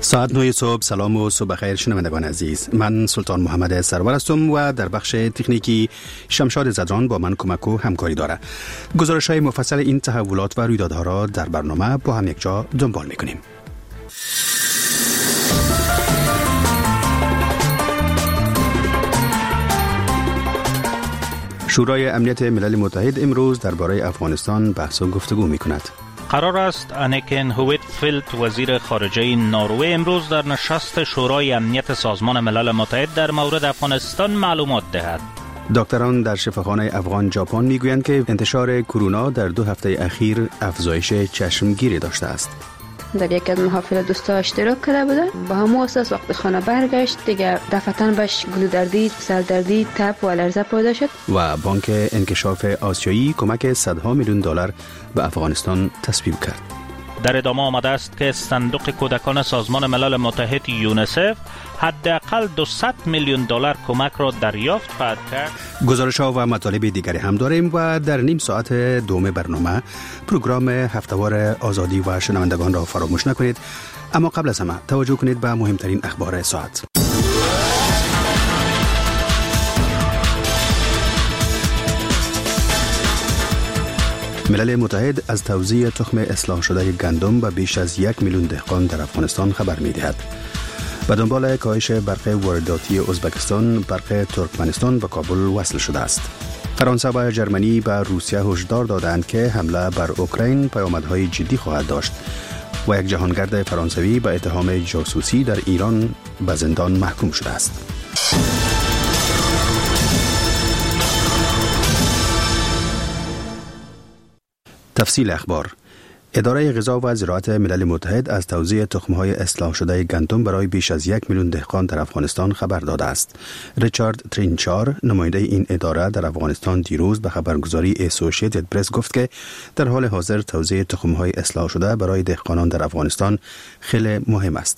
ساعت 9 صبح. سلام و صبح خیر شنوندگان عزیز. من سلطان محمد سرور هستم و در بخش تکنیکی شمشاد زدران با من کمک و همکاری داره. گزارش‌های مفصل این تحولات و رویدادها را در برنامه با هم یک جا دنبال می‌کنیم. شورای امنیت ملل متحد امروز درباره افغانستان بحث و گفتگو می‌کند. قرار است انیکن هویتفیلد وزیر خارجه نروژ امروز در نشست شورای امنیت سازمان ملل متحد در مورد افغانستان معلومات دهد. دکتران در شفاخانه افغان ژاپن میگویند که انتشار کرونا در 2 هفته اخیر افزایش چشمگیری داشته است. در یک از محافل دوستا اشتراک کرده بوده، با همون اساس وقت خانه برگشت دیگه دفعتاً بهش گلودردی، سردردی، تب و لرزه پیدا شد. و بانک انکشاف آسیایی کمک $100 میلیون به افغانستان تصویب کرد. در ادامه آمده است که صندوق کودکان سازمان ملل متحد یونیسف حداقل $200 میلیون کمک را دریافت خواهد کرد. گزارش‌ها و مطالب دیگری هم داریم و در نیم ساعت دوم برنامه پروگرام هفته‌وار آزادی و شنوندگان را فراموش نکنید. اما قبل از همه توجه کنید به مهمترین اخبار ساعت. ملل متحد از توزیع تخم اصلاح شده گندم به بیش از 1 میلیون دهقان در افغانستان خبر می‌دهد. به دنبال کاهش برق وارداتی ازبکستان، برق ترکمنستان به کابل وصل شده است. فرانسه و جرمنی به روسیه هشدار دادند که حمله بر اوکراین پیامدهای جدی خواهد داشت و یک جهانگرد فرانسوی به اتهام جاسوسی در ایران به زندان محکوم شده است. تفصیل اخبار. اداره غذا و زراعت ملل متحد از توزیع تخم‌های اصلاح شده گندم برای بیش از 1 میلیون دهقان در افغانستان خبر داده است. ریچارد ترینچار، نماینده این اداره در افغانستان، دیروز به خبرگزاری اسوسییتد پرس گفت که در حال حاضر توزیع تخم‌های اصلاح شده برای دهقانان در افغانستان خیلی مهم است.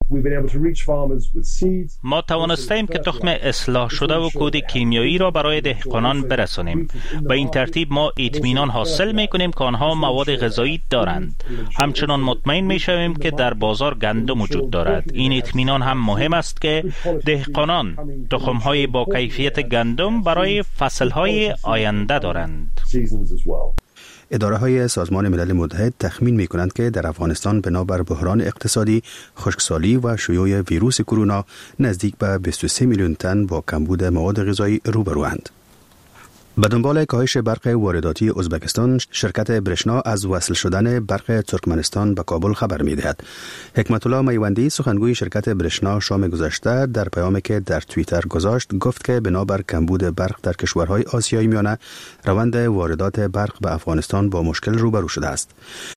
ما توانستیم که تخم اصلاح شده و کود کیمیایی را برای دهقانان برسانیم. به این ترتیب ما اطمینان حاصل می‌کنیم که آنها مواد غذایی دارند. همچنان مطمئن می‌شویم که در بازار گندم وجود دارد. این اطمینان هم مهم است که دهقانان تخم‌های با کیفیت گندم برای فصل‌های آینده دارند. اداره‌های سازمان ملل متحد تخمین می‌کنند که در افغانستان بنابر بحران اقتصادی، خشکسالی و شیوع ویروس کرونا نزدیک به 23 میلیون تن با کمبود مواد غذایی روبروند. به دنبال کاهش برق وارداتی ازبکستان، شرکت برشنا از وصل شدن برق ترکمنستان به کابل خبر می‌دهد. حکمت الله میوندی، سخنگوی شرکت برشنا، شام گذشته در پیامی که در توییتر گذاشت گفت که بنابر کمبود برق در کشورهای آسیای میانه، روند واردات برق به افغانستان با مشکل روبرو شده است.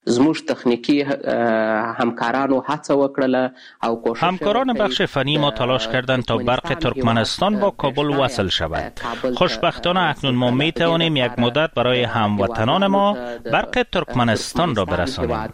همکاران بخش فنی ما تلاش کردند تا برق ترکمنستان با کابل وصل شود. خوشبختانه اکنون ما می توانیم یک مدت برای هموطنان ما برق ترکمنستان را برسانیم.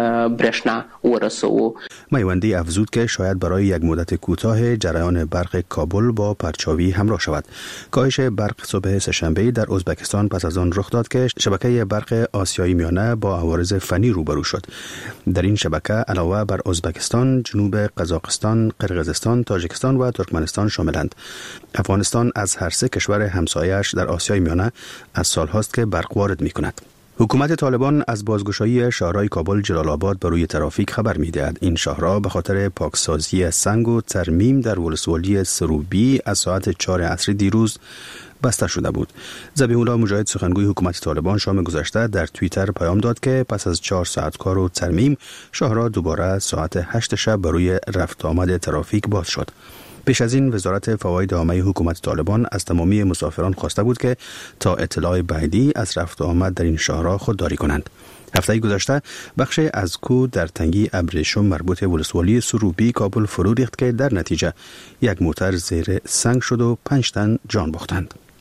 میوندی افزود که شاید برای یک مدت کوتاه جریان برق کابل با پرچاوی همراه شود. کاهش برق صبح سه‌شنبه در ازبکستان پس از آن رخ داد که شبکه برق آسیایی میانه با عوارض فنی روبرو شد. در این شبکه علاوه بر ازبکستان، جنوب قزاقستان، قرقیزستان، تاجیکستان و ترکمنستان شاملند. افغانستان از هر سه کشور همسایه‌اش در آسیای میانه از سالهاست که برق وارد می‌کند. حکومت طالبان از بازگشایی شهرهای کابل، جلال آباد بر روی ترافیک خبر می‌دهد. این شهرها به خاطر پاکسازی سنگ و ترمیم در ولسوالی سروبی از ساعت 4 عصر دیروز بسته شده بود. ذبیح الله مجاهد، سخنگوی حکومت طالبان، شام گذشته در توییتر پیام داد که پس از 4 ساعت کار و ترمیم، شهرها دوباره ساعت 8 شب بر روی رفت آمد ترافیک باز شد. پیش از این وزارت فواید عامه حکومت طالبان از تمامی مسافران خواسته بود که تا اطلاع بعدی از رفت و آمد در این شهرها خودداری کنند. هفته گذشته بخش از کوه در تنگی ابریشم مربوط ولسوالی سروبی کابل فرو ریخت که در نتیجه یک موتر زیر سنگ شد و 5 تن جان باختند.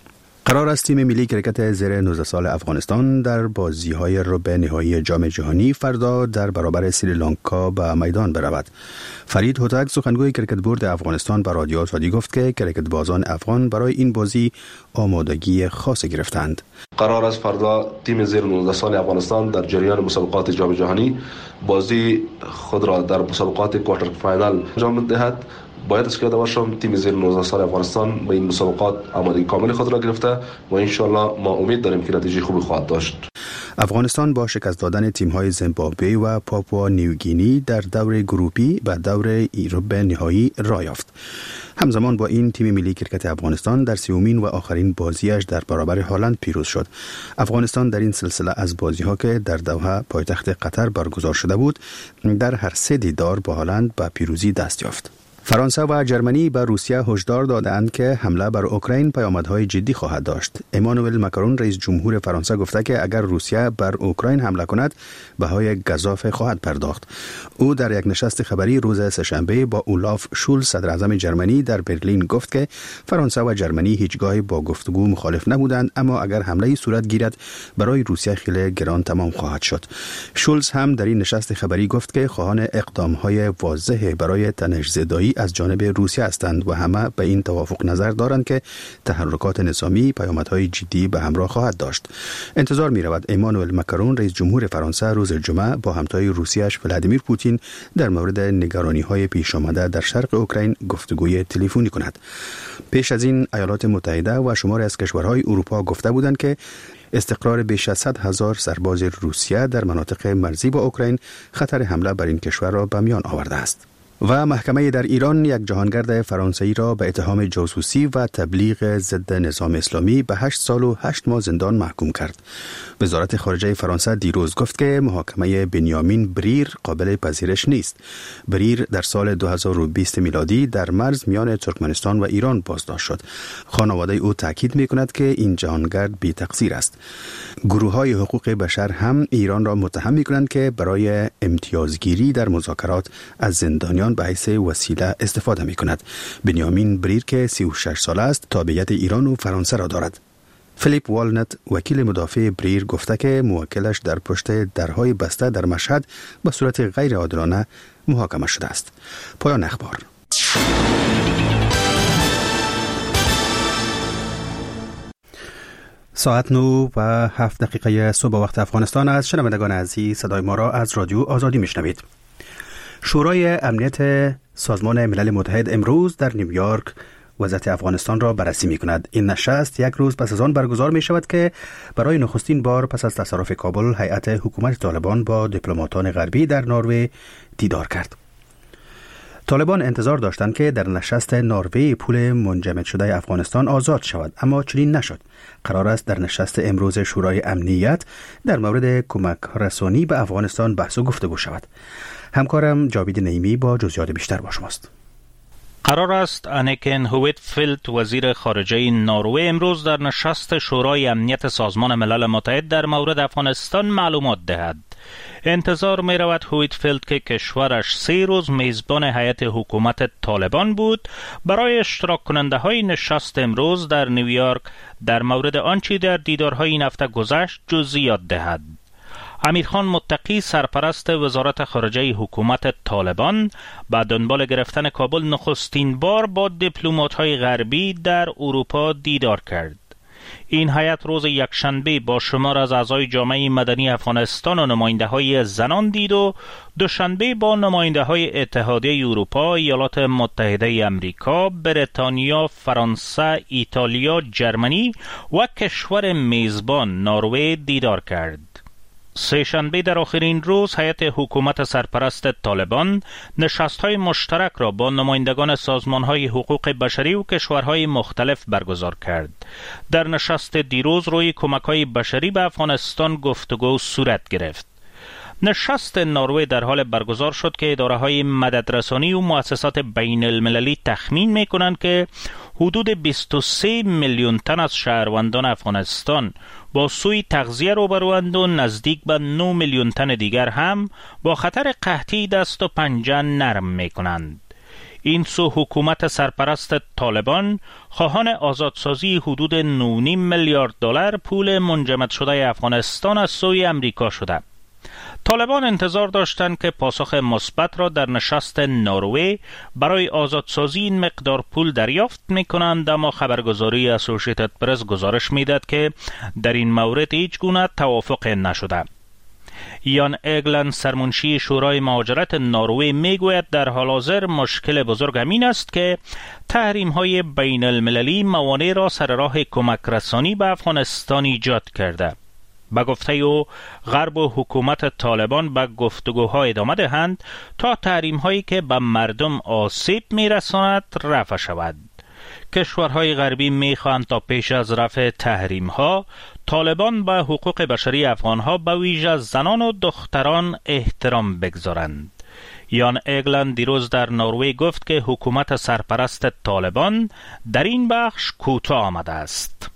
قرار است تیم ملی کرکت زیر 19 سال افغانستان در بازی‌های ربع نهایی جام جهانی فردا در برابر سریلانکا به میدان برود. فرید هوتک سخنگوی کرکت بورد افغانستان به رادیو آزادی گفت که کرکت بازان افغان برای این بازی آمادگی خاص گرفتند. قرار است فردا تیم زیر 19 سال افغانستان در جریان مسابقات جام جهانی بازی خود را در مسابقات کوارتر فاینال انجام دهد. باید از که یاد باشم تیم زیر 19 سال افغانستان به این مسابقات آمادگی کامل خود را گرفته و ان شاء الله ما امید داریم که نتیجه خوبی خواهد داشت. افغانستان با شکست دادن تیم‌های زیمبابوه و پاپوا نیوگینی در دور گروپی به دور ربع نهایی راه یافت. همزمان با این تیم ملی کرکت افغانستان در سومین و آخرین بازیش در برابر هلند پیروز شد. افغانستان در این سلسله از بازی‌ها که در دوحه پایتخت قطر برگزار شده بود در هر سه دیدار با هلند به پیروزی دست یافت. فرانسه و جرمنی به روسیه هشدار دادند که حمله بر اوکراین پیامدهای جدی خواهد داشت. امانوئل ماکرون رئیس جمهور فرانسه گفته که اگر روسیه بر اوکراین حمله کند بهای گزاف خواهد پرداخت. او در یک نشست خبری روز سه‌شنبه با اولاف شولز صدر اعظم جرمنی در برلین گفت که فرانسه و جرمنی هیچگاه با گفتگو مخالف نبودند، اما اگر حمله صورت گیرد برای روسیه خیلی گران تمام خواهد شد. شولز هم در این نشست خبری گفت که خواهان اقدام‌های واضح برای تنش‌زدایی از جانب روسیه هستند و همه به این توافق نظر دارند که تحرکات نظامی پیامدهای جدی به همراه خواهد داشت. انتظار می رود امانوئل ماکرون رئیس جمهور فرانسه روز جمعه با همتای روسیه‌اش ولادیمیر پوتین در مورد نگرانی‌های پیش آمده در شرق اوکراین گفتگوی تلفنی کند. پیش از این ایالات متحده و شماری از کشورهای اروپا گفته بودند که استقرار بیش از 100,000 سرباز روسیه در مناطق مرزی با اوکراین خطر حمله بر این کشور را به میان آورده است. و محکمه در ایران یک جهانگرد فرانسوی را به اتهام جاسوسی و تبلیغ ضد نظام اسلامی به 8 سال و 8 ماه زندان محکوم کرد. وزارت خارجه فرانسه دیروز گفت که محاکمه بنیامین بریر قابل پذیرش نیست. بریر در سال 2020 میلادی در مرز میان ترکمنستان و ایران بازداشت شد. خانواده او تاکید می‌کند که این جهانگرد بی تقصیر است. گروه‌های حقوق بشر هم ایران را متهم می‌کنند که برای امتیازگیری در مذاکرات از زندانیان به حیث وسیله استفاده می‌کند. بنیامین بریر که 36 ساله است تابعیت ایران و فرانسه را دارد. فیلیپ والنت وکیل مدافع بریر گفته که موکلش در پشت درهای بسته در مشهد به صورت غیر عادلانه محاکمه شده است. پایان اخبار. ساعت 9:07 صبح وقت افغانستان است. شنوندگان عزیز صدای ما را از رادیو آزادی میشنوید. شورای امنیت سازمان ملل متحد امروز در نیویورک وضعیت افغانستان را بررسی می کند. این نشست یک روز پس از آن برگزار می شود که برای نخستین بار پس از تصرف کابل هیئت حکومت طالبان با دیپلماتان غربی در نروژ دیدار کرد. طالبان انتظار داشتند که در نشست نروژ پول منجمد شده افغانستان آزاد شود، اما چنین نشد. قرار است در نشست امروز شورای امنیت در مورد کمک رسانی به افغانستان بحث و گفتگو شود. همکارم جاوید نعیمی با جزئیات بیشتر با شماست. قرار است انیکن هویتفیلد وزیر خارجه نروژ امروز در نشست شورای امنیت سازمان ملل متحد در مورد افغانستان معلومات دهد. انتظار می رود هویتفیلد که کشورش 3 روز میزبان هیئت حکومت طالبان بود برای اشتراک کننده های نشست امروز در نیویورک در مورد آنچه در دیدارهای این هفته گذشت جزئیات دهد. امیرخان متقی سرپرست وزارت خارجه حکومت طالبان با دنبال گرفتن کابل نخستین بار با دیپلمات‌های غربی در اروپا دیدار کرد. این هیئت روز یکشنبه با شمار از اعضای جامعه مدنی افغانستان و نماینده‌های زنان دید و دوشنبه با نماینده‌های اتحادیه اروپا، ایالات متحده آمریکا، بریتانیا، فرانسه، ایتالیا، جرمنی و کشور میزبان نروژ دیدار کرد. سه‌شنبه در آخرین روز هیئت حکومت سرپرست طالبان نشست‌های مشترک را با نمایندگان سازمان‌های حقوق بشری و کشورهای مختلف برگزار کرد. در نشست دیروز روی کمک‌های بشری به افغانستان گفتگو صورت گرفت. نشست نروژ در حال برگزار شد که اداره‌های مددرسانی و مؤسسات بین المللی تخمین می‌کنند که حدود 23 میلیون تن از شهروندان افغانستان با سوی تغذیه روبروند و نزدیک به 9 میلیون تن دیگر هم با خطر قحطی دست و پنجه نرم می‌کنند. این سو حکومت سرپرست طالبان خواهان آزادسازی حدود 9.5 میلیارد دلار پول منجمد شده افغانستان از سوی امریکا شده. طالبان انتظار داشتند که پاسخ مثبت را در نشست نروژ برای آزادسازی این مقدار پول دریافت می‌کنند، اما خبرگزاری اسوسییتد پرس گزارش می‌دهد که در این مورد هیچ گونه توافق نشده. یان ایگلند سرمنشی شورای مهاجرت نروژ میگوید در حال حاضر مشکل بزرگ همین است که تحریم‌های بین المللی موانع را سر راه کمک رسانی به افغانستان ایجاد کرده. با گفته او غرب و حکومت طالبان به گفتگوها ادامه دهند تا تحریم‌هایی که به مردم آسیب می‌رساند رفع شود. کشورهای غربی می‌خواهند تا پیش از رفع تحریم‌ها طالبان به حقوق بشری افغان‌ها به ویژه زنان و دختران احترام بگذارند. یان ایگلند دیروز در نروژ گفت که حکومت سرپرست طالبان در این بخش کوتاه آمده است.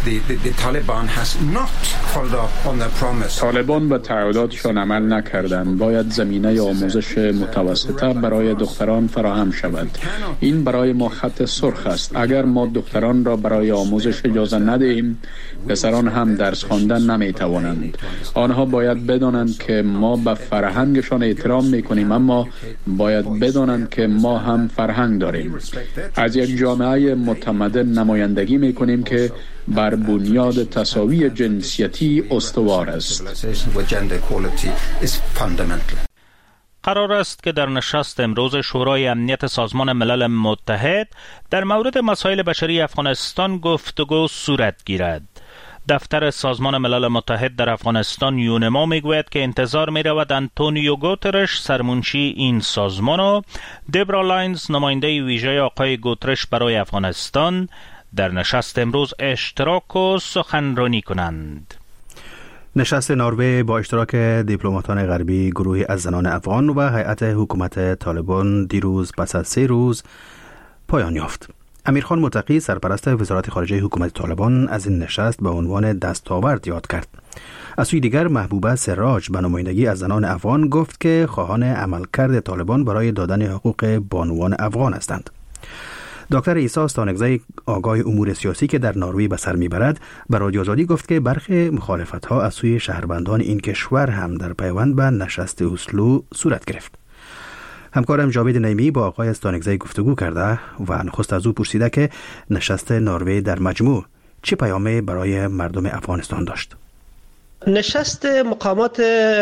طالبان به تعهداتشان عمل نکردند. باید زمینه آموزش متوسطه برای دختران فراهم شود. این برای ما خط سرخ است. اگر ما دختران را برای آموزش اجازه ندهیم، پسران هم درس خواندن نمیتوانند. آنها باید بدانند که ما به فرهنگشان احترام میکنیم، اما باید بدانند که ما هم فرهنگ داریم. از یک جامعه متمدن نمایندگی میکنیم که بر بنیاد تساوی جنسیتی استوار است. قرار است که در نشست امروز شورای امنیت سازمان ملل متحد در مورد مسائل بشری افغانستان گفتگو صورت گیرد. دفتر سازمان ملل متحد در افغانستان یونما میگوید که انتظار می‌رود آنتونیو گوترش سرمنشی این سازمان و دبرا لاینز نماینده ویژه آقای گوترش برای افغانستان در نشست امروز اشتراک و سخنرانی کنند. نشست نروژ با اشتراک دیپلماتان غربی، گروهی از زنان افغان و هیئت حکومت طالبان دیروز پس از 3 روز پایان یافت. امیرخان متقی سرپرست وزارت خارجه حکومت طالبان از این نشست به عنوان دستاورد یاد کرد. از سوی دیگر محبوبه سراج به نمایندگی از زنان افغان گفت که خواهان عملکرد طالبان برای دادن حقوق بانوان افغان هستند. دکتر عیسی استانگزی آگاه امور سیاسی که در نروژ به سر میبرد به رادیو آزادی گفت که برخی مخالفت‌ها از سوی شهروندان این کشور هم در پیوند به نشست اسلو صورت گرفت. همکارم جاوید نیمی با آقای استانگزی گفتگو کرده و نخست از او پرسیده که نشست نروژ در مجموع چه پیامی برای مردم افغانستان داشت. نشست مقامات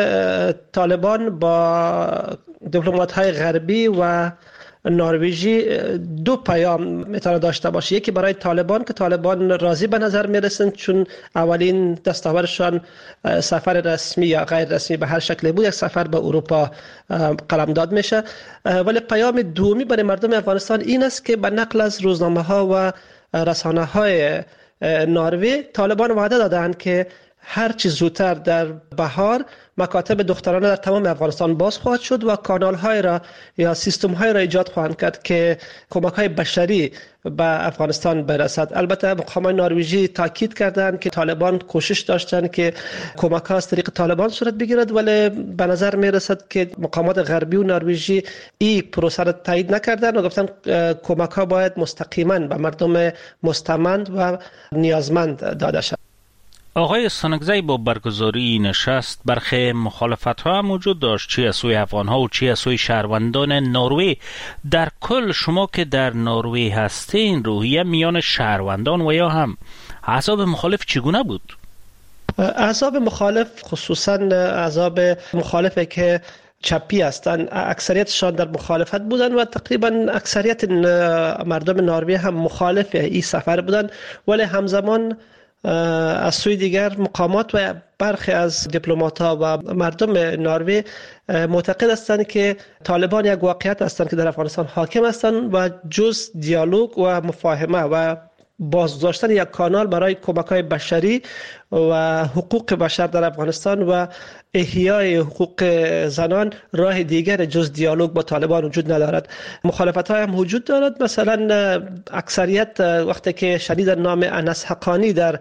طالبان با دیپلمات‌های غربی و نروژی 2 پیام میتونه داشته باشه. یکی برای طالبان که طالبان راضی به نظر میرسند چون اولین دستاوردشان سفر رسمی یا غیر رسمی به هر شکلی بود، یک سفر به اروپا قلمداد میشه. ولی پیام دومی برای مردم افغانستان این است که به نقل از روزنامه ها و رسانه های نروژ طالبان وعده دادند که هر چی زودتر در بهار مکاتب دخترانه در تمام افغانستان باز خواهد شد و کانال های را یا سیستم های را ایجاد خواهند کرد که کمک های بشری به افغانستان برسد. البته مقامات نروژی تاکید کردند که طالبان کوشش داشتند که کمک ها از طریق طالبان صورت بگیرد، ولی به نظر می رسد که مقامات غربی و نروژی این پروسه را تایید نکردند و گفتند کمک ها باید مستقیما به مردم مستمند و نیازمند داده شود. آقای استانگزی با برگزاری نشست برخی مخالفت‌ها هم وجود داشت، چی از سوی افغان‌ها و چی از سوی شهروندان نروژ. در کل شما که در نروژ هستین روحیه میان شهروندان و یا هم احزاب مخالف چگونه بود؟ احزاب مخالف خصوصا احزاب مخالفه که چپی هستند اکثریتشان در مخالفت بودند و تقریبا اکثریت مردم نروژ هم مخالف این سفر بودند، ولی همزمان از سوی دیگر مقامات و برخی از دیپلمات‌ها و مردم نروژ معتقد هستند که طالبان یک واقعیت هستند که در افغانستان حاکم هستند و جز دیالوگ و مفاهمه و بازداشتن یک کانال برای کمک‌های بشری و حقوق بشر در افغانستان و احیای حقوق زنان راه دیگر جز دیالوگ با طالبان وجود ندارد. مخالفت‌های هم وجود دارد. مثلا اکثریت وقتی که شنیدن نام انس حقانی در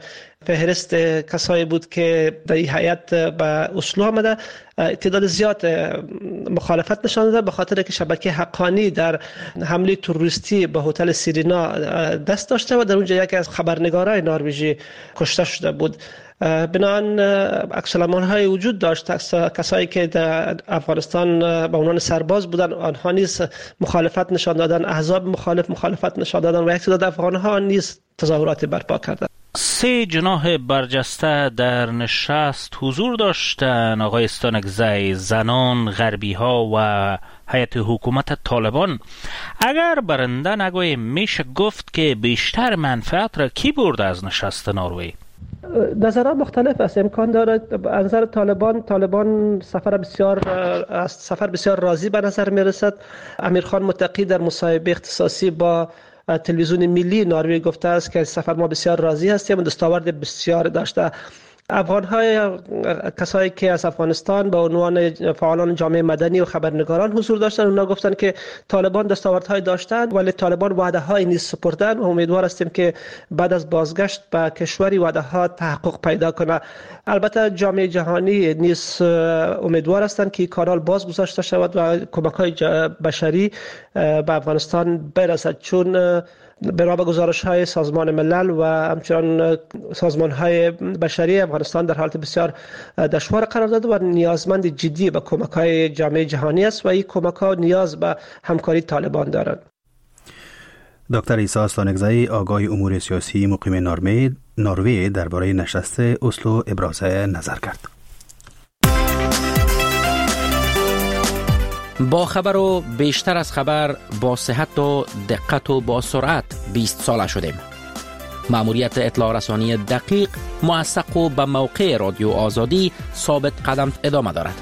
فهرست کسایی بود که در این هیئت به اسلو آمده. تعداد زیاد مخالفت نشان داده به خاطر که شبکه حقانی در حمله تروریستی به هتل سیرینا دست داشته و در اونجا یکی از خبرنگارای نروژی کشته شده بود. بنابراین عکس‌العمل‌های وجود داشت. کسایی که در افغانستان به عنوان سرباز بودن آنها نیز مخالفت نشان دادن، احزاب مخالفت نشان دادن و یک تعداد افغان‌ها نیز تظاهرات برپا کردند. 3 جناح برجسته در نشست حضور داشتند. آقای استانکزی، زنان، غربی ها و هیئت حکومت طالبان. اگر برنده نگوی میشه گفت که بیشتر منفعت را کی برده از نشست نروژ؟ نظرها مختلف است. امکان دارد از نظر طالبان سفر بسیار راضی به نظر می رسد. امیرخان متقی در مصاحبه اختصاصی با تلویزیون ملی نروژ گفته است که سفر ما بسیار راضی هستیم و دستاورد بسیار داشته. افغان‌های کسایی که از افغانستان به عنوان فعالان جامعه مدنی و خبرنگاران حضور داشتند، اونا گفتند که طالبان دستاوردهای داشتند ولی طالبان وعده‌های نیز سپردند و امیدوار هستیم که بعد از بازگشت به کشوری وعده‌ها تحقق پیدا کنه. البته جامعه جهانی نیز امیدوار هستند که کانال باز گذاشته شود و کمک‌های بشری به افغانستان برسد، چون بنا به گزارش‌های سازمان ملل و همچنان سازمان‌های بشری افغانستان در حالت بسیار دشوار قرار داده و نیازمند جدی به کمک‌های جامعه جهانی است و این کمک‌ها نیاز به همکاری طالبان دارند. دکتر عیسی استانکزی، آگاه امور سیاسی مقیم نروژ درباره نشست اسلو ابراز نظر کرد. با خبر و بیشتر از خبر، با صحت و دقت و با سرعت 20 ساله شدیم. مأموریت اطلاع رسانی دقیق، موثق و به موقع رادیو آزادی ثابت قدم ادامه دارد.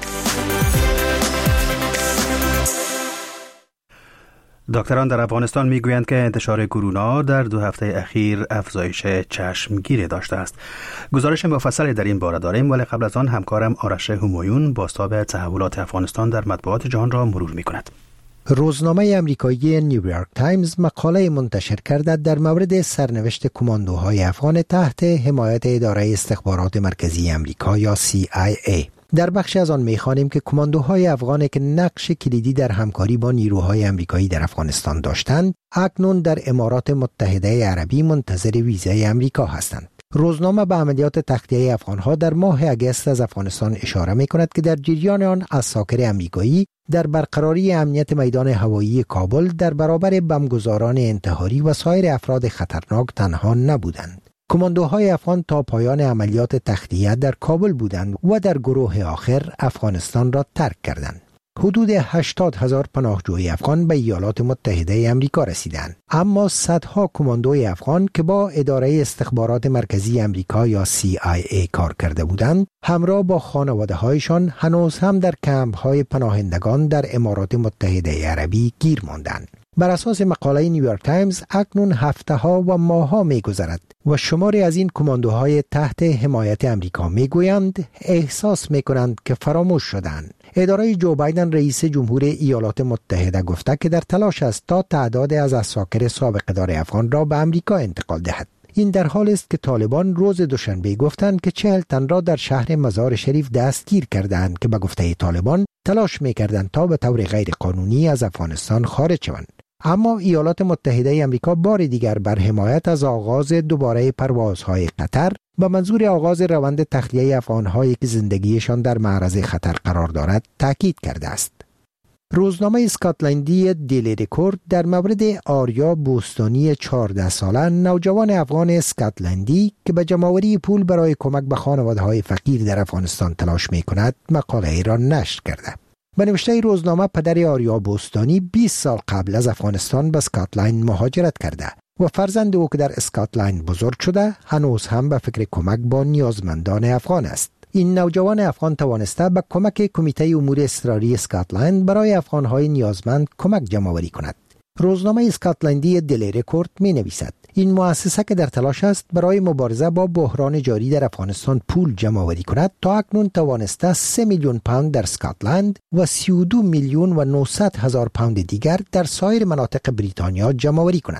دکتران در افغانستان میگویند که انتشار کرونا در 2 هفته اخیر افزایش چشمگیری داشته است. گزارش مفصلی در این باره داریم، ولی قبل از آن همکارم آرش همایون بازتاب تحولات افغانستان در مطبوعات جهان را مرور میکند. روزنامه امریکایی نیویورک تایمز مقاله منتشر کرده در مورد سرنوشت کماندوهای افغان تحت حمایت اداره استخبارات مرکزی امریکا یا CIA. در بخش از آن می‌خوانیم که کماندوهای افغان که نقش کلیدی در همکاری با نیروهای امریکایی در افغانستان داشتند، اکنون در امارات متحده عربی منتظر ویزای امریکا هستند. روزنامه به عملیات تخلیه افغانها در ماه اگست از افغانستان اشاره می‌کند که در جریان آن عساکر امریکایی در برقراری امنیت میدان هوایی کابل در برابر بمبگذاران انتحاری و سایر افراد خطرناک تنها نبودند. کماندوهای افغان تا پایان عملیات تخلیه در کابل بودند و در گروه آخر افغانستان را ترک کردند. حدود 80,000 پناهجوی افغان به ایالات متحده امریکا رسیدند، اما صدها کماندوی افغان که با اداره استخبارات مرکزی امریکا یا CIA کار کرده بودند، همراه با خانواده‌هایشان هنوز هم در کمپ‌های پناهندگان در امارات متحده عربی گیر ماندند. بر اساس مقاله نیویورک تایمز، اکنون هفته‌ها و ماه‌ها می‌گذرد و شماری از این کماندوهای تحت حمایت امریکا می‌گویند احساس می‌کنند که فراموش شدند. اداره جو بایدن رئیس جمهور ایالات متحده گفته که در تلاش است تا تعداد از عساکر سابقه‌دار افغان را به امریکا انتقال دهد. این در حال است که طالبان روز دوشنبه گفتند که 40 تن را در شهر مزار شریف دستگیر کردند که به گفته طالبان تلاش می‌کردند تا به طور غیر قانونی از افغانستان خارج شوند. اما ایالات متحده امریکا بار دیگر بر حمایت از آغاز دوباره پروازهای قطر به منظور آغاز روند تخلیه افغان‌هایی که زندگیشان در معرض خطر قرار دارد تاکید کرده است. روزنامه اسکاتلندی دیلی رکورد در مورد آریا بوستانی 14 ساله، نوجوان افغان اسکاتلندی که به جمع‌آوری پول برای کمک به خانواده‌های فقیر در افغانستان تلاش می‌کند، مقاله را نشر کرده. به نوشته روزنامه، پدر آریا بوستانی 20 سال قبل از افغانستان به اسکاتلند مهاجرت کرده و فرزند او که در اسکاتلند بزرگ شده هنوز هم به فکر کمک با نیازمندان افغان است. این نوجوان افغان توانسته به کمک کمیته امور اضطراری اسکاتلند برای افغان‌های نیازمند کمک جمع‌آوری کند. روزنامه اسکاتلندی دیلی رکورد می‌نویسد این مؤسسه که در تلاش است برای مبارزه با بحران جاری در افغانستان پول جمع‌آوری کند، تا اکنون توانسته 3 میلیون پوند در اسکاتلند و 32 میلیون و 900 هزار پوند دیگر در سایر مناطق بریتانیا جمع‌آوری کند.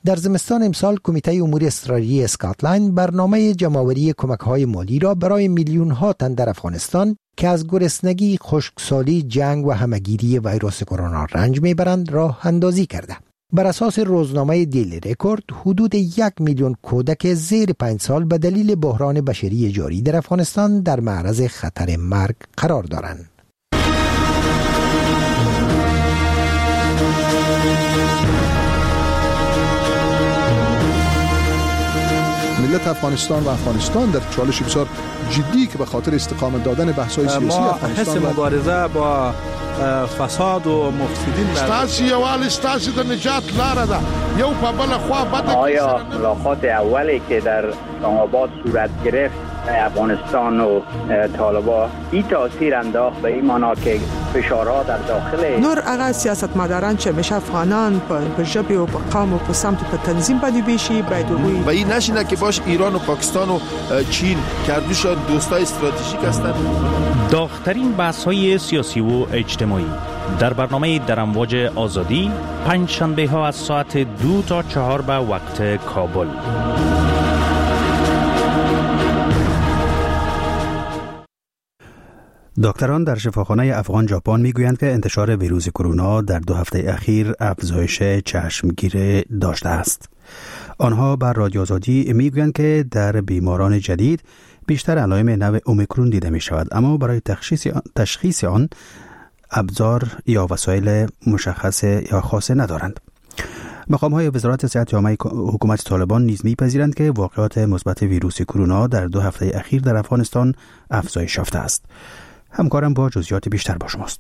در زمستان امسال کمیته امور اضطراری اسکاتلند برنامه جمع‌آوری کمک‌های مالی را برای میلیون‌ها تن در افغانستان که از گرسنگی، خشکسالی، جنگ و همه‌گیری ویروس کرونا رنج می‌برند راه اندازی کرده. بر اساس روزنامه دیلی رکورد، حدود 1 میلیون کودک زیر 5 سال به دلیل بحران بشری جاری در افغانستان در معرض خطر مرگ قرار دارند. ملت افغانستان و افغانستان در چالش بسیار جدی که به خاطر استقامت دادن بحث‌های سیاسی افغانستان حس مبارزه با فساد و مفسدین ستاسي یوال ستاسي د نجات لار ده یو په بل خوا بد. آیا ملاقات اولی که در اسلام آباد صورت گرفت افغانستان و طالبان این تاثیر انداخت به این معنا که فشارها در داخل نور هغه سیاستمداران چې مشه افغانان په ژبه او په قوم او په سمت په تنظیم باندې بشي باید وي و این نشینه که باش ایران و پاکستان و چین کردوشان دوستای استراتژیک هستند. داغ‌ترین بحث‌های سیاسی و اجتماعی در برنامه در امواج آزادی پنج شنبه ها از ساعت 2 تا 4 به وقت کابل. دکتران در شفاخانه افغان ژاپن میگویند که انتشار ویروس کرونا در 2 هفته اخیر افزایش چشمگیر داشته است. آنها بر رادیو آزادی میگویند که در بیماران جدید بیشتر علائم نوع اومیکرون دیده می شود، اما برای تشخیص آن ابزار یا وسایل مشخص یا خاصه ندارند. مقام‌های وزارت صحت عامه حکومت طالبان نیز می‌پذیرند که واقعات مثبت ویروس کرونا در 2 هفته اخیر در افغانستان افزایش یافته است. همکارم با جزئیات بیشتر با شماست.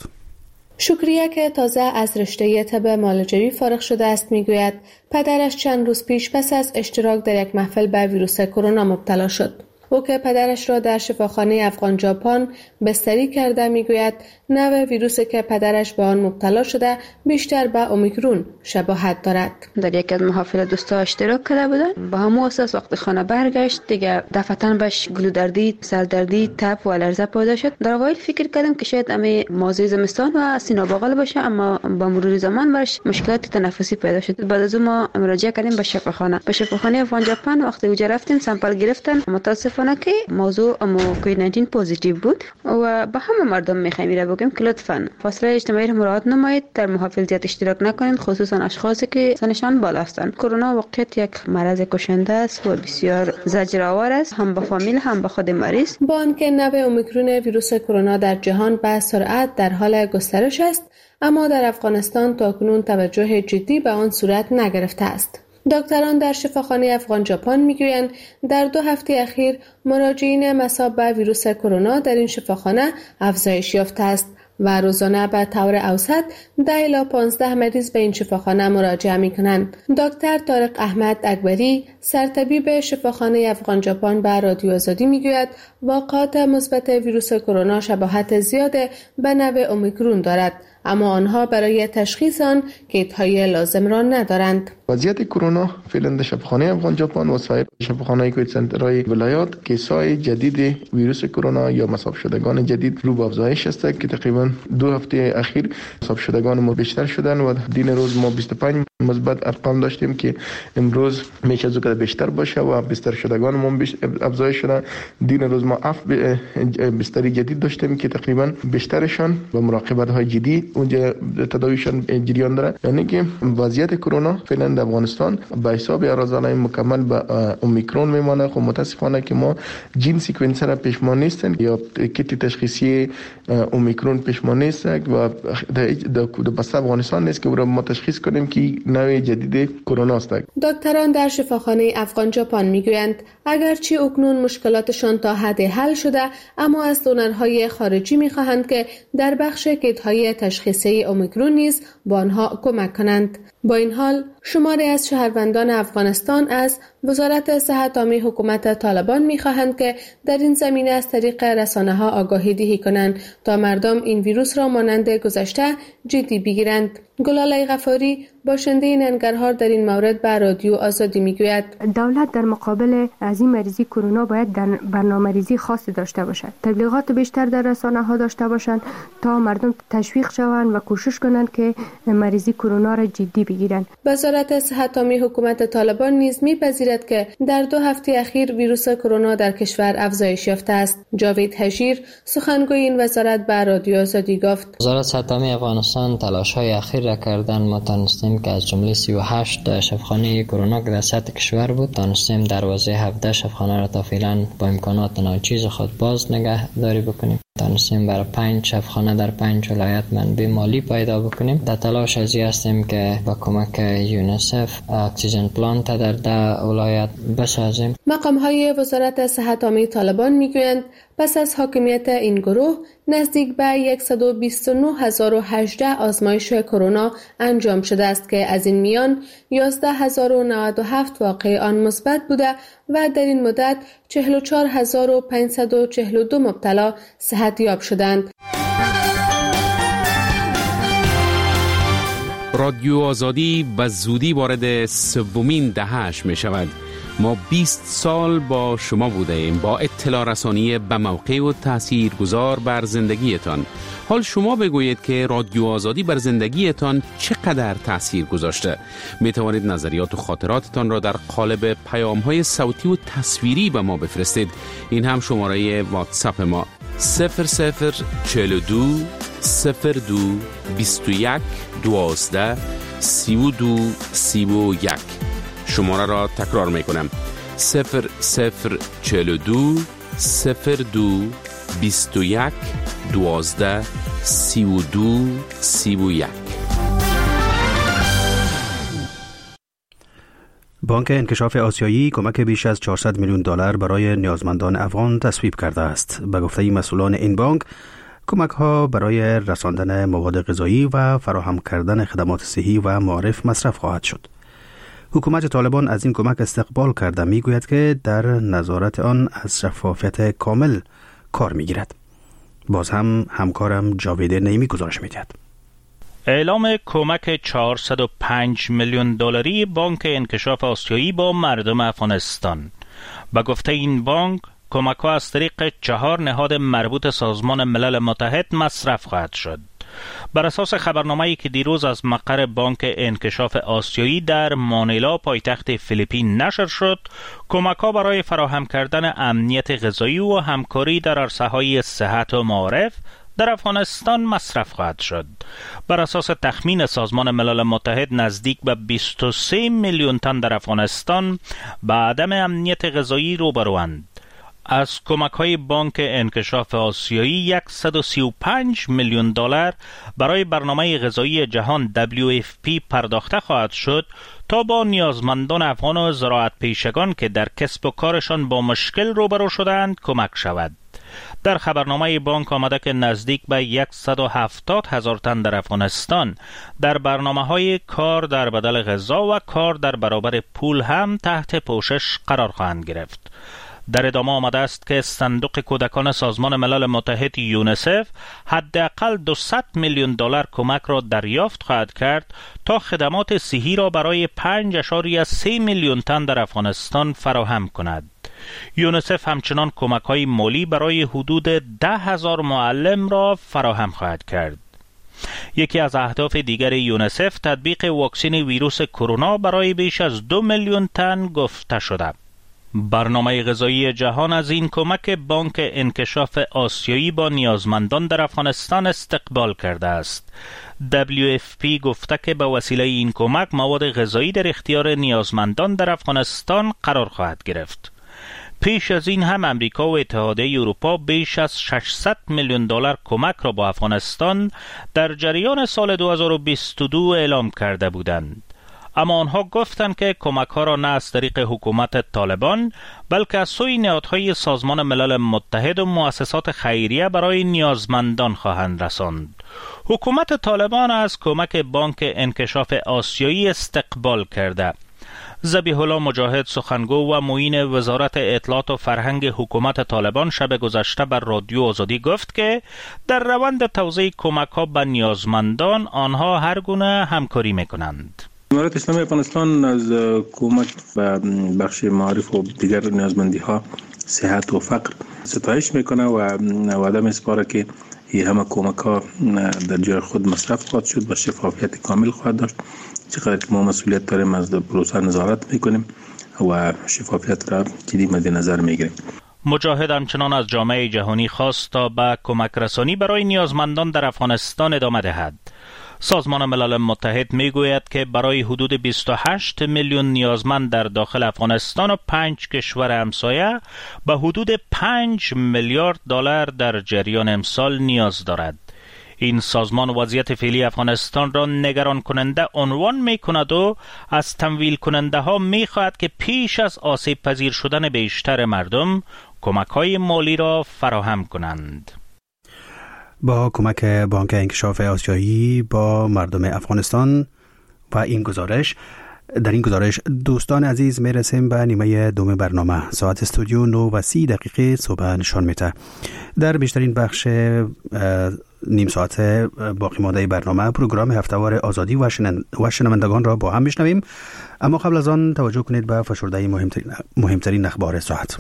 شکریه که تازه از رشته طب معالجوی فارغ شده است میگوید پدرش چند روز پیش پس از اشتراک در یک محفل به ویروس کرونا مبتلا شد. او که پدرش را در شفاخانه افغان ژاپن بستری کرده میگوید نوع ویروسی که پدرش به آن مبتلا شده بیشتر به اومیکرون شباهت دارد. در یکی از محافل دوستا اشتراک کرده بودن، با همون اساس وقت خانه برگشت دیگه دفعتاً بهش گلودردی، سردردی، تب و آلرژی پیدا شد. در اوایل فکر کردم که شاید امی موضوع زمستان و سینه بغل باشه، اما با مرور زمان برش مشکلات تنفسی پیدا شد. بعد از اون ما مراجعه کردیم به شفاخانه افغان ژاپن. وقتی اونجا رفتیم سامپل گرفتن، متاسفانه که موضوع کووید 19 پوزیتیو بود و به همه مردم میخوایم بگیم که لطفاً فاصله اجتماعی را مراعات نمایید، در محافل زیاد اشتراک نکنید، خصوصا اشخاصی که سنشان بالا هستند. کرونا واقعیت یک مرض کشنده است و بسیار زجرآور است، هم به فامیل هم به خود مریض. با آنکه نوع اومیکرون ویروس کرونا در جهان به سرعت در حال گسترش است، اما در افغانستان تاکنون توجه جدی به آن صورت نگرفته است. دکتران در شفاخانه افغان ژاپن میگویند در 2 هفته اخیر مراجعین مصاب به ویروس کرونا در این شفاخانه افزایش یافته است و روزانه به طور اوسط 10 الی 15 مریض به این شفاخانه مراجعه می‌کنند. دکتر طارق احمد اکبری سرطبیب شفاخانه افغان ژاپن به رادیو آزادی میگوید واقعات مثبت ویروس کرونا شباهت زیاد به نوع اومیکرون دارد، اما آنها برای تشخیص آن کیت‌های لازم را ندارند. وضعیت کرونا فعلا در شفاخانه افغان ژاپن و سایر شفاخانه‌های کووید سنترهای ولایات کیس‌های جدید ویروس کرونا یا مصاب شدگان جدید رو به افزایش است که تقریبا 2 هفته اخیر مصاب شدگان ما بیشتر شدن و دین روز ما 25 مثبت ارقام داشتیم که امروز میشه از اون بیشتر باشه و بیشتر شدگان ما افزایش شدن. دین روز ما بستری جدید داشتیم که تقریبا بیشترشان با مراقبت‌های جدی اونجا تداویشان جریان داره، یعنی که وضعیت کرونا فعلا در افغانستان به حساب رازانه مکمل به اومیکرون میمانه. خب متاسفانه که ما جین سیکونسر پیشمان نیستن یا کیت تشخیصی اومیکرون پیشمان نیست و در بسته افغانستان نیست که او را ما تشخیص کنیم که نوع جدید کرونا است. دکتران در شفاخانه افغان ژاپن میگویند اگرچه اکنون مشکلاتشان تا حد حل شده، اما از دونرهای خارجی میخواهند که در بخش کیت‌های تشخیصی اومیکرون نیز با آنها کمک کنند. با این حال شماری از شهروندان افغانستان از وزارت صحت عامه حکومت طالبان می‌خواهند که در این زمینه از طریق رسانه‌ها آگاهی دهی کنند تا مردم این ویروس را مانند گذشته جدی بگیرند. گلاله غفاری باشنده ننگرهار در این مورد به رادیو آزادی میگوید دولت در مقابل از این مریضی کرونا باید در برنامه‌ریزی خاصی داشته باشد، تبلیغات بیشتر در رسانه‌ها داشته باشند تا مردم تشویق شوند و کوشش کنند که مریضی کرونا را جدی بگیرند. وزارت صحت عامه حکومت طالبان نیز می‌پذیرد که در 2 هفته اخیر ویروس کرونا در کشور افزایش یافته است. جاوید حجیر سخنگوی این وزارت به رادیو آزادی گفت: وزارت صحت عامه افغانستان تلاش‌های اخیر را کردن. ما تانستیم که از جمله 38 شفاخانه کرونا که در سطح کشور بود، تانستیم دروازه 17 شفاخانه را تا فعلا با امکانات ناچیز خود باز نگهداری بکنیم. تانستیم برای 5 شفاخانه در 5 ولایت منبع مالی پیدا بکنیم. در تلاش ازی هستیم که با کمک یونیسف اکسیژن پلانت در 10 ولایت بسازیم. مقام‌های وزارت صحت عامه طالبان میگویند پس از حاکمیت این گروه نزدیک به 129,018 آزمایش کرونا انجام شده است که از این میان 11,097 واقع آن مثبت بوده و در این مدت 44,542 مبتلا صحتیاب شدند. رادیو آزادی به زودی وارد 3مین دهه‌اش می شود. ما 20 سال با شما بوده ایم، با اطلاع رسانی به موقع و تاثیرگذار بر زندگیتان. حال شما بگویید که رادیو آزادی بر زندگیتان چقدر تاثیر گذاشته. می توانید نظریات و خاطراتتان را در قالب پیام‌های صوتی و تصویری به ما بفرستید. این هم شماره واتساپ ما 0042 02 21 12 32 31. شماره را تکرار می کنم 0042 02 21 12 32 31. بانک انکشاف آسیایی کمک بیش از 400 میلیون دلار برای نیازمندان افغان تصویب کرده است. به گفته مسئولان این بانک، کمک ها برای رساندن مواد غذایی و فراهم کردن خدمات صحی و معارف مصرف خواهد شد. حکومت طالبان از این کمک استقبال کرده، میگوید که در نظارت آن از شفافیت کامل کار میگیرد. باز هم همکارم جاوید نیمی گزارش میدهد. اعلام کمک 405 میلیون دلاری بانک انکشاف آسیایی با مردم افغانستان. به گفته این بانک، کمک ها از طریق 4 نهاد مربوط سازمان ملل متحد مصرف خواهد شد. بر اساس خبرنامه‌ای که دیروز از مقر بانک انکشاف آسیایی در مانیلا پایتخت فیلیپین نشر شد، کمک‌ها برای فراهم کردن امنیت غذایی و همکاری در عرصه‌های صحت و معارف در افغانستان مصرف خواهد شد. بر اساس تخمین سازمان ملل متحد، نزدیک به 23 میلیون تن در افغانستان به عدم امنیت غذایی روبروند. از کمک‌های بانک انکشاف آسیایی 135 میلیون دلار برای برنامه غذایی جهان WFP پرداخته خواهد شد تا با نیازمندان افغان و زراعت پیشگان که در کسب و کارشان با مشکل روبرو شدند کمک شود. در خبرنامه بانک آمده که نزدیک به 170,000 تن در افغانستان در برنامه‌های کار در بدل غذا و کار در برابر پول هم تحت پوشش قرار خواهند گرفت. در ادامه آمده است که صندوق کودکان سازمان ملل متحد یونیسف حداقل 200 میلیون دلار کمک را دریافت خواهد کرد تا خدمات صحی را برای 5.3 میلیون تن در افغانستان فراهم کند. یونیسف همچنان کمک‌های مالی برای حدود 10,000 معلم را فراهم خواهد کرد. یکی از اهداف دیگر یونیسف تطبیق واکسن ویروس کرونا برای بیش از 2 میلیون تن گفته شده. برنامه غذایی جهان از این کمک بانک انکشاف آسیایی با نیازمندان در افغانستان استقبال کرده است. WFP گفته که به وسیله این کمک مواد غذایی در اختیار نیازمندان در افغانستان قرار خواهد گرفت. پیش از این هم امریکا و اتحادیه اروپا بیش از 600 میلیون دلار کمک را با افغانستان در جریان سال 2022 اعلام کرده بودند. اما آنها گفتند که کمک ها را نه از طریق حکومت طالبان بلکه از سوی نهادهای سازمان ملل متحد و مؤسسات خیریه برای نیازمندان خواهند رساند. حکومت طالبان از کمک بانک انکشاف آسیایی استقبال کرده. ذبیح الله مجاهد، سخنگو و معین وزارت اطلاعات و فرهنگ حکومت طالبان، شب گذشته بر رادیو آزادی گفت که در روند توزیع کمک ها به نیازمندان آنها هر گونه همکاری میکنند. امارات اسلامی افغانستان از کمک به بخش معارف و دیگر نیازمندی ها، صحت و فقر ستایش میکنه و وعده میسپاره که این همه کمک ها در جای خود مصرف خواهد شد و شفافیت کامل خواهد داشت. چقدر که ما مسئولیت داریم از پروسه نظارت میکنیم و شفافیت را جدی مد نظر میگیریم. مجاهد همچنان از جامعه جهانی خواست تا به کمک رسانی برای نیازمندان در افغانستان ادامه دهد. سازمان ملل متحد میگوید که برای حدود 28 میلیون نیازمند در داخل افغانستان و 5 کشور همسایه به حدود 5 میلیارد دلار در جریان امسال نیاز دارد. این سازمان وضعیت فعلی افغانستان را نگران کننده عنوان می کند و از تمویل کننده ها می خواهد که پیش از آسیب پذیر شدن بیشتر مردم کمک های مالی را فراهم کنند. با کمک بانک انکشاف آسیایی با مردم افغانستان و در این گزارش دوستان عزیز می رسیم به نیمه دوم برنامه. ساعت استودیو 9:30 صبح نشان میده. در بیشترین بخش نیم ساعت باقی مانده برنامه پروگرام هفتهوار آزادی و شنوندگان را با هم میشنویم، اما قبل از آن توجه کنید به فشرده مهمترین اخبار ساعت.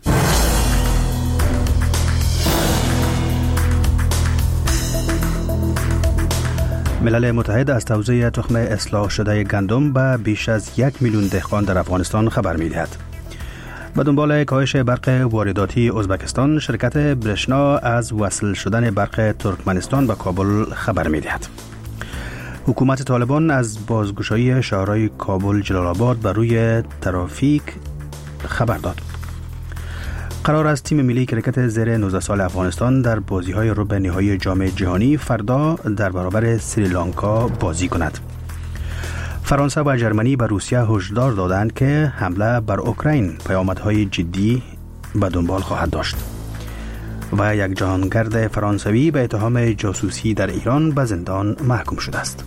ملل متحد از توزیع تخم اصلاح شده گندم به بیش از 1 میلیون دهقان در افغانستان خبر می‌دهد. به دنبال کاهش برق وارداتی ازبکستان، شرکت برشنا از وصل شدن برق ترکمنستان به کابل خبر می‌دهد. حکومت طالبان از بازگشایی شهرهای کابل، جلال آباد بر روی ترافیک خبر داد. قرار است تیم ملی کرکت زیر 19 سال افغانستان در بازی‌های ربع نهایی جام جهانی فردا در برابر سریلانکا بازی کند. فرانسه و ژرمنی به روسیه هشدار دادند که حمله بر اوکراین پیامدهای جدی به دنبال خواهد داشت. و یک جهانگرد فرانسوی به اتهام جاسوسی در ایران به زندان محکوم شده است.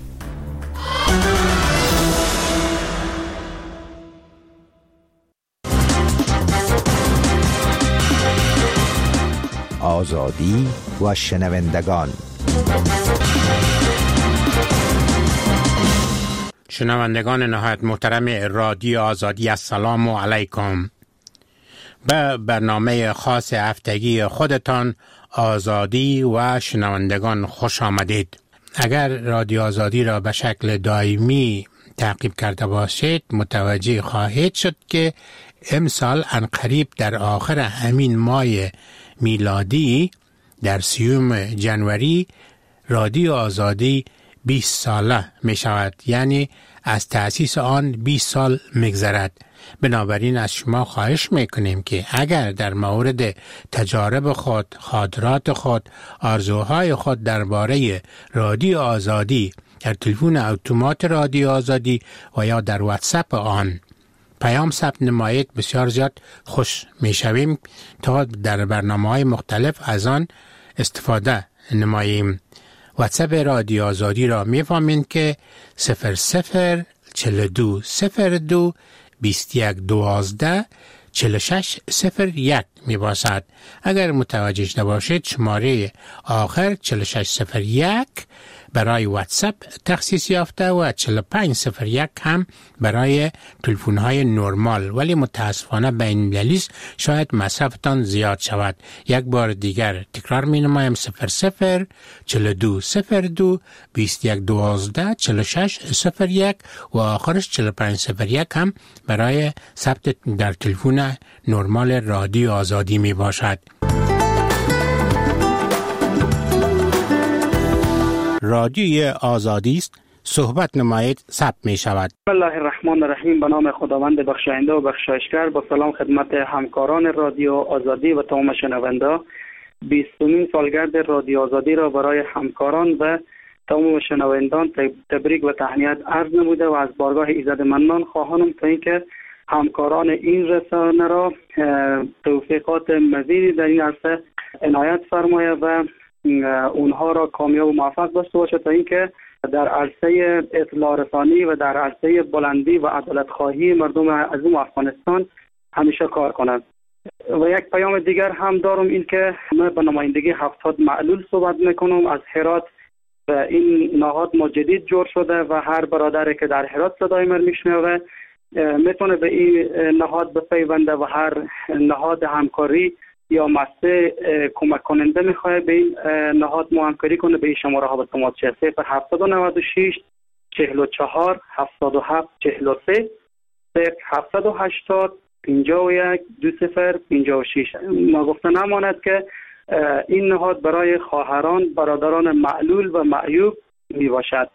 آزادی و شنوندگان. شنوندگان نهایت محترم رادیو آزادی، السلام علیکم. به برنامه خاص هفتگی خودتان آزادی و شنوندگان خوش آمدید. اگر رادیو آزادی را به شکل دائمی تعقیب کرده باشید متوجه خواهید شد که امسال عنقریب در آخر همین ماه میلادی در 30 جنوری رادیو آزادی 20 ساله می شود، یعنی از تأسیس آن 20 سال می‌گذرد. بنابراین از شما خواهش میکنیم که اگر در مورد تجارب خود، خاطرات خود، آرزوهای خود درباره رادیو آزادی در تلفن اتومات رادیو آزادی و یا در واتساپ آن پیام ثبت نمایید بسیار زیاد خوش میشویم تا در برنامه‌های مختلف از آن استفاده نماییم. واتساپ رادیو آزادی را میفهمید که 004202 2112 4601 می باشد. اگر متوجه شده باشید شماره آخر 4601 برای واتساپ تخصیص یافته و 4501 هم برای تلفن های نرمال، ولی متاسفانه به این دلیل شاید مصرفتان زیاد شود. یک بار دیگر تکرار می نمایم 004202 2112 4601 و آخرش 4501 هم برای ثبت در تلفن نرمال رادیو آزادی می باشد. رادیوی آزادی است، صحبت نمایید، ثبت می شود. بسم الله الرحمن الرحیم. به نام خداوند بخشاینده و بخشایشگر. با سلام خدمت همکاران رادیو آزادی و تمام شنونده. 20مین سالگرد رادیو آزادی را برای همکاران و تمام شنوندگان تبریک و تهنیت عرض نموده و از بارگاه ایزد منان خواهانم تا اینکه همکاران این رسانه را توفیقات مزیدی در این عرصه عنایت فرمایه و اونها را کامیاب و موفق داشته باشه تا اینکه در عرصه اطلاع رسانی و در عرصه بلندی و عدالت خواهی مردم عظیم افغانستان همیشه کار کنند. و یک پیام دیگر هم دارم، این که من به نمایندگی 70 معلول صحبت میکنم از هرات. و این نهاد ما جدید جور شده و هر برادری که در هرات صدای من میشنوه میتونه به این نهاد بپیونده و هر نهاد همکاری یا مسته کمک کننده میخواه به این نهاد ما همکاری کنه، به این شماره ها به تماس شه: 0796 44 77 43 0780 51 2056. ما گفته نماند که این نهاد برای خواهران برادران معلول و معیوب می باشد.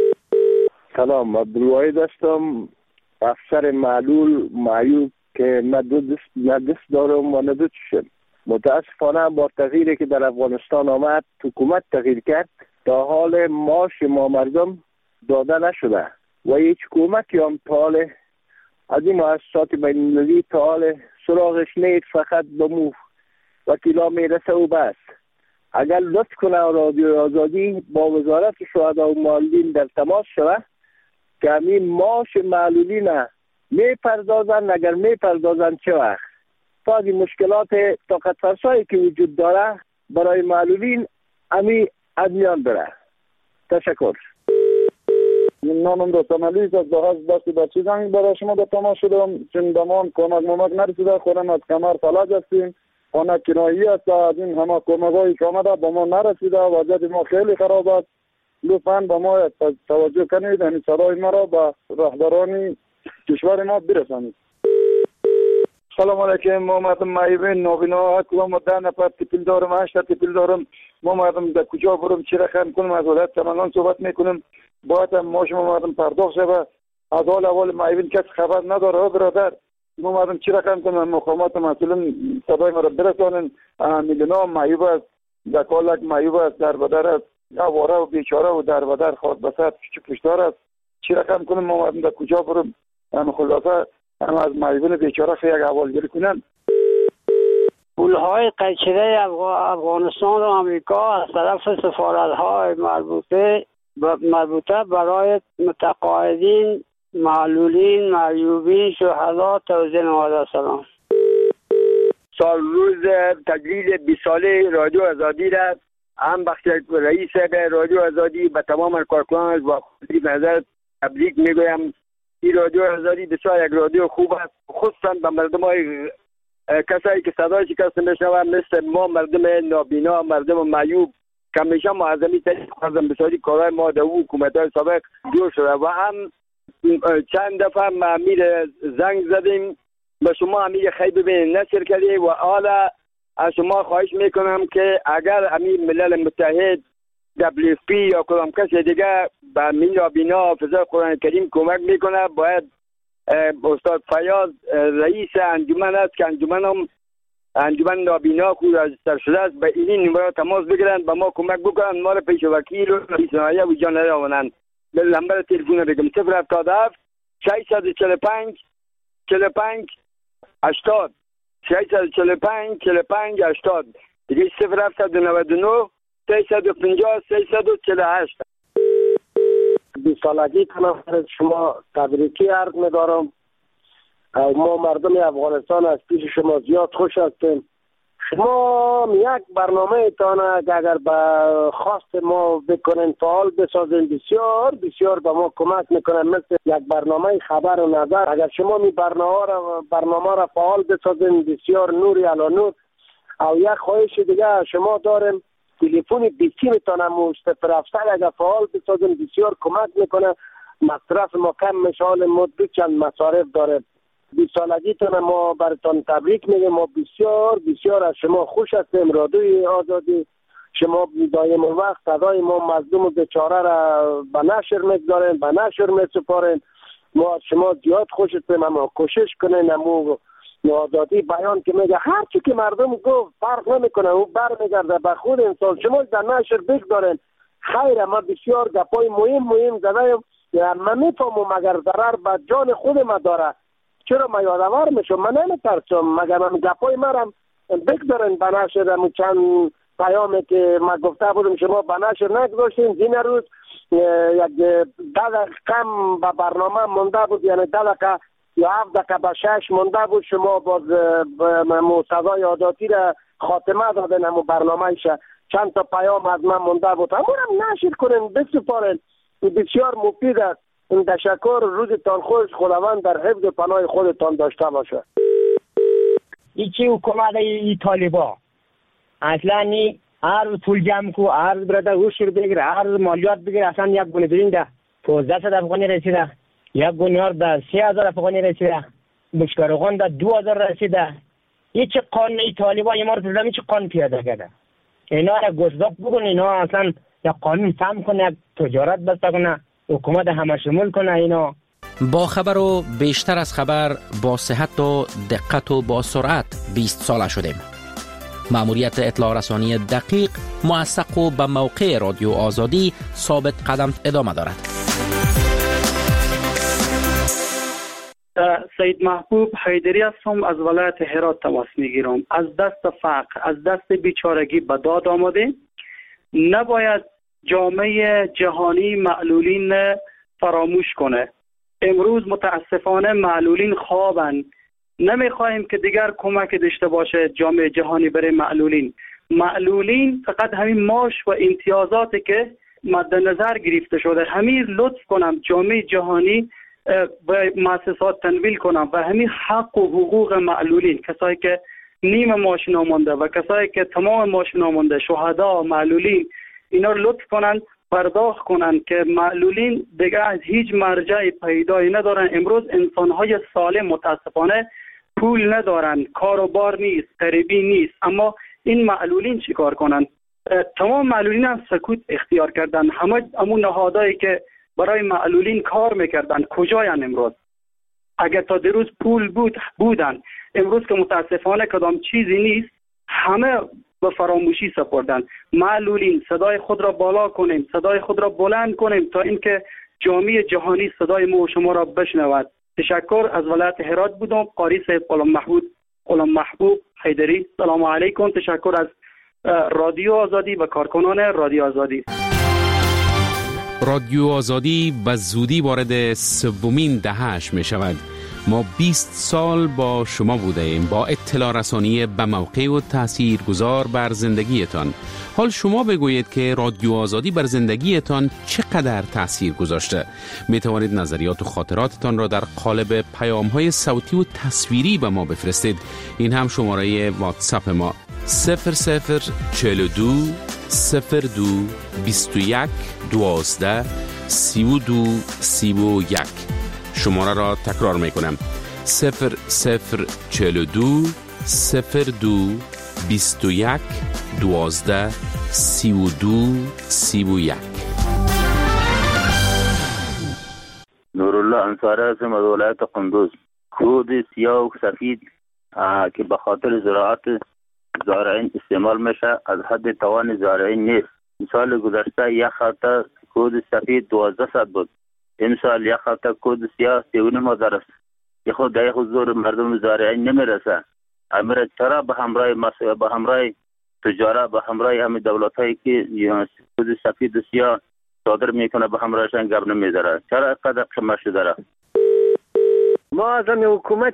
سلام، عبدالواحد هستم، افسر معلول معیوب که نه دست دارم و نه دو چشم. متاسفانه با تغییری که در افغانستان آمد، حکومت تغییر کرد، تا حال معاش ما مردم داده نشده و هیچ حکومتی هم تا حال از این مؤسسات بین‌المللی تا حال سراغش نیست، فقط به مو وکیلا میرسه و بس. اگر لطف کنه رادیو آزادی با وزارت شهدا و معلولین در تماس شود که همین معاش معلولین میپردازن، اگر میپردازن چه وقت تا این مشکلات طاقت فرسایی که وجود داره برای معلولین همی از میان بره. تشکر. نامم رستم علی است، از دست بچه زنگ برای شما در تماس شدم، چون دمان کمک نرسیده، خودم از کمر فلج هستیم، خانه کنایی است، از این همه کمک‌هایی که آمده به ما نرسیده، وضعیت ما خیلی خراب است. لطفاً به ما توجه کنید، همین صدای ما را به رهبران کشور ما برسانید. سلام علیکم، ما مردم معیوبین نابینا کدام 10 نفر تیپل دارم، 8 تیپل دارم. ما مردم در کجا برم، چی رقم کنم، از ولایت سمنگان صحبت میکنم. باید ماش ما مردم پرداخت شود. از حال اول معیوبین کس خبر نداره. برادر ما مردم چی رقم کنم، مقامات مسئولین صدای ما را برسانن. میلیون‌ها معیوب است، دکالک معیوب است، در بدر است، آواره و بیچاره و در بدر خود بسات پشتار است. چی رقم کنم، ما مردم در کجا برم؟ خلاصه هم از معیوبین بیچاره خیلی احوالگیری کنن. پولهای قیچره افغانستان و امریکا از طرف سفارت‌های مربوطه برای متقاعدین، معلولین، معیوبین، شهدا توزیع نماده. سلام. سال روز تجلیل 20 ساله رادیو آزادی را هم بخش رئیس رادیو آزادی به تمام کارکنان و خودی نظر تبریک میگویم. این رادیو آزادی بسیار یک رادیو خوب است، خصوصا به مردم های کسایی که صدای شکسته میشنوند، مثل ما مردم نابینا، مردم معیوب که همیشه معظمی تاریخ خواستم بسیاری کارهای ما در حکومت های سابق جور شده و هم چند دفعه امیر زنگ زدیم به شما، امیر خیلی ببینید نشر کرده و حالا از شما خواهش میکنم که اگر امیر ملل متحد WFP یا کدام کسی دیگه به امیر نابینا فضای قرآن کریم کمک میکنه، باید استاد فیاض رئیس انجمن است که انجمن نابینا خود رجستر شده است، به این نمره تماس بگیرند، به ما کمک بکنند، ما را پیش وکیل و رئیس نهایه و جان آورند. به نمبر تلفن بگم 077 645 45 80 645 45 80 دیگه 0799 350 348. 20 سالگی تنم شما تبریکی عرض می‌دارم. ما مردم افغانستان از پیش شما زیاد خوش هستیم. شما یک برنامه تانه اگر به خواست ما بکنین فعال بسازین، بسیار بسیار به ما کمک میکنه، مثل یک برنامه خبر و نظر. اگر شما می برنامه را فعال بسازین بسیار نوری علی نور. او یک خواهش دیگه شما داریم، تلفن بیسیم تانه مستفرفتر اگر فعال بسازین بسیار کمک میکنه. مصرف ما کم مشال مدت چند مصارف داره. 20 سالگیتون ما براتون تبریک میگیم. ما بسیار بسیار از شما خوش هستیم. رادیوی آزادی شما دایم وقت صدای ما مظلوم و بیچاره را به نشر میگذارین، به نشر میسپارین. ما از شما زیاد خوش هستیم. اما کوشش کنین امو آزادی بیان که میگه هر چی که مردم گفت فرق نمیکنه، او برمیگرده به خود انسان. شما در نشر بگذارین. خیر، ما بسیار گپای مهم زدیم. من میفهمم اگر ضرر به جان خود ما داره چرا ما یادآور میشم؟ من نمیترسم. مگر من گپای مرم بگذارین به نشر. همون چند پیامی که ما گفته بودم شما به نشر نگذاشتین. این روز یک 10 دقیقه کم به برنامه مونده بود، یعنی 10 دقیقه یا 7 دقیقه به 6 مونده بود. شما باز صدای آزادی را خاتمه دادن همون برنامهش. چند تا پیام از من مونده بود، همون هم نشر کنین، بسپارین. بسیار مفید است. این تشکر. روزتان خوش. خداوند در حفظ پناه خودتان داشته باشه. ایچی حکومت ای طالبا اصلا نی هر پول جمع کو هر برده اوشر بگیره هر مالیات بگیره اصلا یک گونه برین ده 1500 افغانی رسیده یک گونه ده 3000 افغانی رسیده بشکارغان ده 2000 رسیده هیچ قانونی طالبا یه مارد زمین چه قانون پیاده کرده اینا یک گزداب بگن اینا اصلا یک قانون فهم کنه یک تجارت بسته کنه حکومت همه شمول کنه اینا با خبر و بیشتر از خبر با صحت و دقت و با سرعت 20 ساله شدیم. مأموریت اطلاع رسانی دقیق، موثق و به موقع رادیو آزادی ثابت قدم ادامه دارد. سید محبوب حیدری هستم، از ولایت هرات تماس میگیرم. از دست فقر، از دست بیچارگی به داد آمده. نباید جامعه جهانی معلولین فراموش کنه. امروز متاسفانه معلولین خوابن. نمیخواهیم که دیگر کمک داشته باشه جامعه جهانی برای معلولین. معلولین فقط همین معاش و امتیازاتی که مد نظر گرفته شده همین لطف کنم جامعه جهانی به مؤسسات تنویل کنم و همین حق و حقوق معلولین، کسایی که نیم معاش نامونده و کسایی که تمام معاش نامونده، شهدا، معلولین، اینا رو لطف کنن پرداخت کنن که معلولین دیگه از هیچ مرجع پیدایی ندارن. امروز انسان‌های سالم متاسفانه پول ندارن، کار و بار نیست، غریبی نیست، اما این معلولین چیکار کنن؟ تمام معلولین هم سکوت اختیار کردن. همون نهادهایی که برای معلولین کار میکردن کجاین امروز؟ اگر تا دیروز پول بودن، امروز که متاسفانه کدام چیزی نیست، همه به فراموشی سپردن. معلولین صدای خود را بالا کنیم، صدای خود را بلند کنیم تا اینکه جامعه جهانی صدای ما و شما را بشنود. تشکر. از ولایت هرات بودم، قاری صاحب غلام محبوب حیدری. سلام علیکم. تشکر از رادیو آزادی و کارکنان رادیو آزادی. رادیو آزادی به زودی وارد سومین دهه‌اش می شود. ما 20 سال با شما بوده ایم، با اطلاع رسانی به موقع و تأثیر گذار بر زندگیتان. حال شما بگویید که رادیو آزادی بر زندگیتان چقدر تأثیر گذاشته. می توانید نظریات و خاطراتتان را در قالب پیام‌های صوتی و تصویری به ما بفرستید. این هم شماره واتساپ ما 0042 02 21 12 32 31. شماره را تکرار می کنم 0042 02 21 12 32 31. نورالله انصاری هستم از ولایت قندوز. کود سیاه و سفید که به خاطر زراعت زارعین استعمال میشه از حد توان زارعین نیست. سال گذشته یک هفته کود سفید 1200 بود، امسال یک هفته کود سیاه 3.5 است که خود در حضور مردم زارعین نمیرسه. امیر چرا به همراه تجارت به همراه همین دولت هایی که کود سفید و سیاه صادر میکنه به همراهشان گپ نمیداره؟ چرا اینقدر قیمت داره؟ ما از حکومت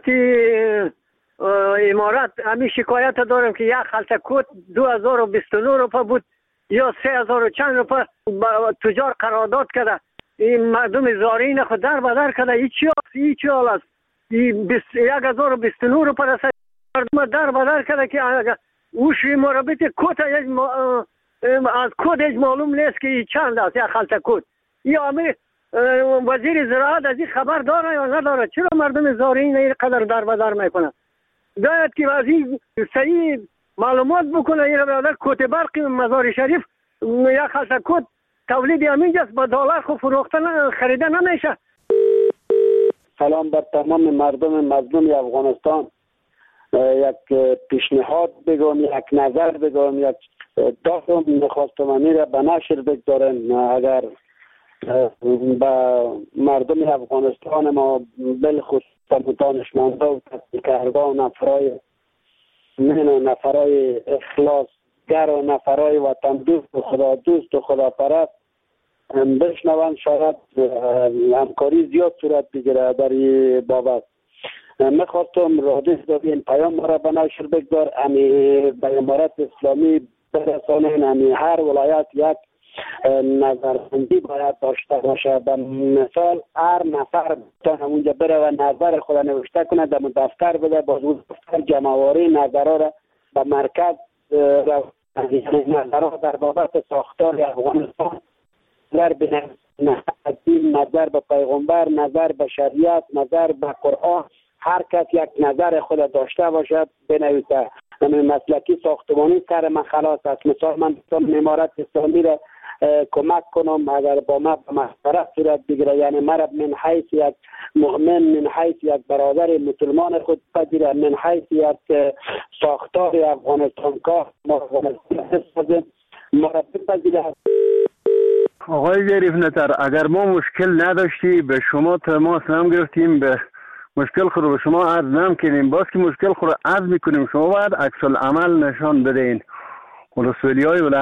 امارات همین شکایت دارم که یک خلطه کود 2029 روپا بود یا 3000 چند روپا تجار قرارداد کرده. این مردم زارعین خود در بدر کرده. هیچی حال است. 1029 روپا رسید مردم در بدر کرده که اوشی مربط کود از کود هیچ معلوم نیست که چند است یک خلطه کود. یا همین وزیر زراعت از این خبر داره یا نداره؟ چرا مردم زارعین اینقدر در بدر میکنه؟ باید که از این صحیح معلومات بکنه. این را به کوت برقی مزار شریف یک خلطه کود تولید همینجاست، با دلار خو فروختن خریده نمیشه. سلام بر تمام مردم مظلوم افغانستان. یک پیشنهاد بگم، یک نظر بگم، یک داخل میخواستم را به نشر بگذارن. اگر به مردم افغانستان ما بالخصوص دانشمندا و تحقیقگرها و نفرای اخلاصگر و نفرای وطن دوست و خدا دوست و خدا پرست بشنوند، شاید همکاری زیاد صورت بگیره در این بابت. میخواستم رادیو این پیام را به نشر بگذار، به امارت اسلامی برسانین. هر ولایت یک نظربندی باید داشته باشه. به مثال هر نفر بتونه اونجا بره و نظر خود نوشته کنه، در دفتر بده، باز اون دفتر جمع‌آوری نظرها را به مرکز نظرها در بابت ساختار افغانستان نظر به دین، نظر به پیغمبر، نظر به شریعت، نظر به قرآن، هر کس یک نظر خود داشته باشد بنویسه. مسلکی ساختمانی سر من خلاص است. مثال من بتونم امارت اسلامی را کمک کنم اگر با ما به مشورت صورت بگیره، یعنی مرا من حیث یک مؤمن، من حیث یک برادر مسلمان خود پذیره، من حیث یک ساختار افغانستان کار ما را بپذیره. آقای ظریف نطر، اگر ما مشکل نداشتی به شما تماس نم گرفتیم، به مشکل خود رو به شما عرض نم کنیم، باز که مشکل خود رو عرض میکنیم شما باید عکس العمل نشان بدین. ولسوالی های